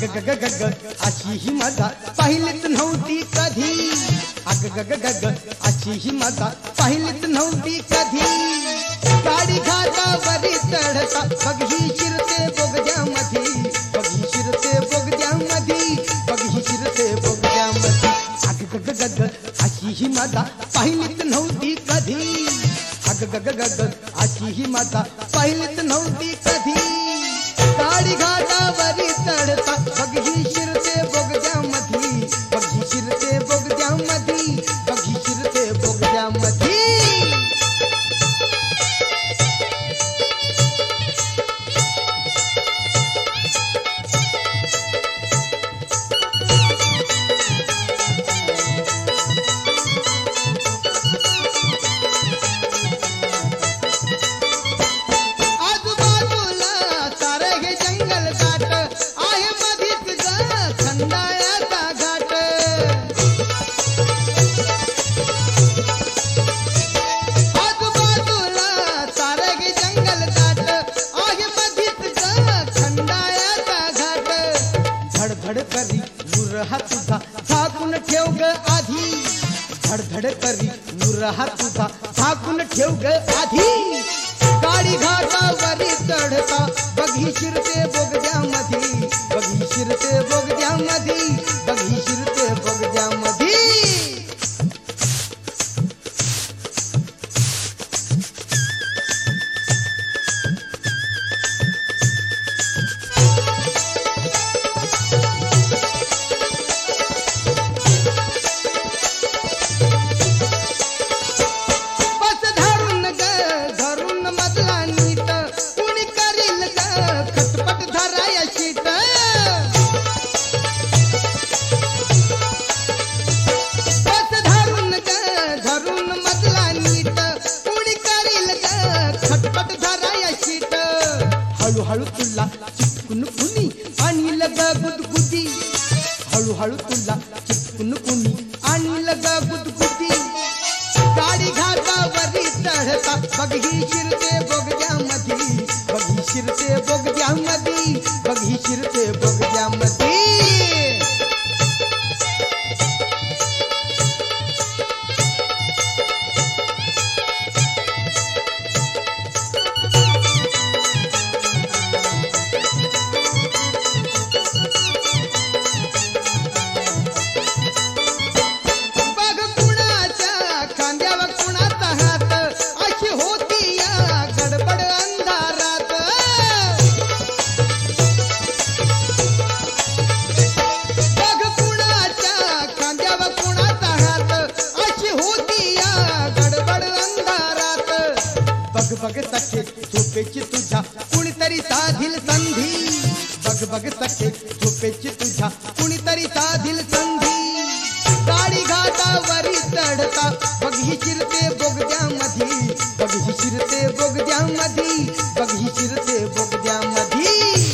अग ग ग ग ग अशी ही मजा पाहिलीच नव्हती कधी. अग ग ग ग ग अशी ही मजा पाहिलीच नव्हती कधी. गाडी घाटावरी चढता बघ ही शिरते बोगद्यामधी, बघ ही शिरते बोगद्यामधी, बघ ही शिरते बोगद्यामधी. अग ग ग ग ग अशी ही मजा पाहिलीच नव्हती कधी. अग ग ग ग ग अशी ही मजा पाहिलीच नव्हती कधी. गाडी घाटावरी चढता बघ ही शिरते बोगद्यामधी, बघ ही शिरते बोगद्यामधी, बघ ही शिरते बोगद्यामधी. धडधड करी मुरहा तुझा झाकून ठेव ग आधी, धडधड करी मुरहा तुझा झाकून ठेव ग आधी. गाडी घाटावरी चढता बघ ही शिरते बोगद्यामधी, बघ ही शिरते बोगद्यामधी, बघ ही शिरते बोगद्यामधी. हळूहळू तुला चिटकून कुणी आणील ग गुदगुदी, हळूहळू तुला चिटकून कुणी आणील ग गुदगुदी. गाडी घाटावरी चढता बघ ही शिरते बोगद्यामधी, बघ ही शिरते बोगद्यामधी, बघ ही शिरते बोगद्यामधी. बघ सखे झोपेची तुझ्या कुणीतरी साधील संधी, बघ बघ सखे झोपेची तुझ्या कुणीतरी साधील संधी. गाडी घाटावरी चढता बघ ही शिरते बोगद्यामधी, बघ ही शिरते बोगद्यामधी, बघ ही शिरते बोगद्यामधी.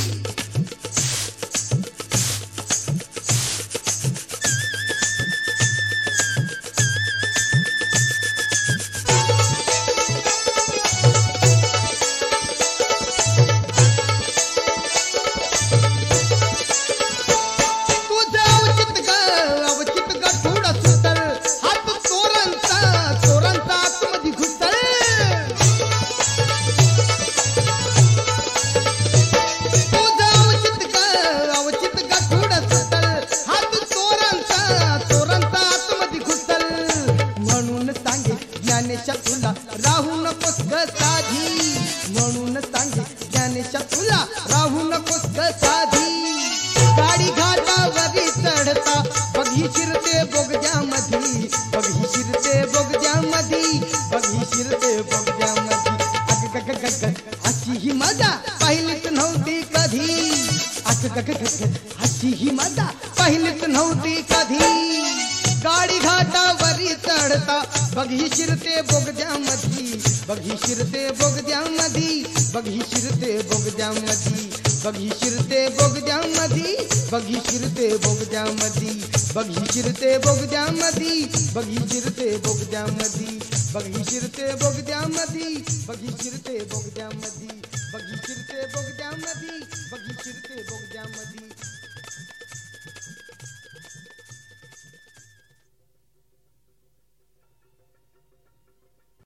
तुला राहू नकोस ग साधी, म्हणून सांगे ज्ञानेशा तुला राहू नकोस ग साधी. गाडी घाटावरी चढता बघ ही शिरते बोगद्यामधी, बघ ही शिरते बोगद्यामधी, बघ ही शिरते बोगद्यामधी. अग ग ग ग अशी ही मजा पाहिलीच नव्हती कधी. अग ग ग ग अशी ही मजा पाहिलीच नव्हती कधी. गाडी घाटावरी चढता बघ ही शिरते बोगद्यामधी, बघ ही शिरते बोगद्यामधी, बघ ही शिरते बोगद्यामधी, बघ ही शिरते बोगद्यामधी, बघ ही शिरते बोगद्यामधी, बघ ही शिरते बोगद्यामधी, बघ ही शिरते बोगद्यामधी, बघ ही शिरते बोगद्यामधी, बघ ही शिरते बोगद्यामधी, बघ ही शिरते बोगद्यामधी, बघ ही शिरते बोगद्यामधी.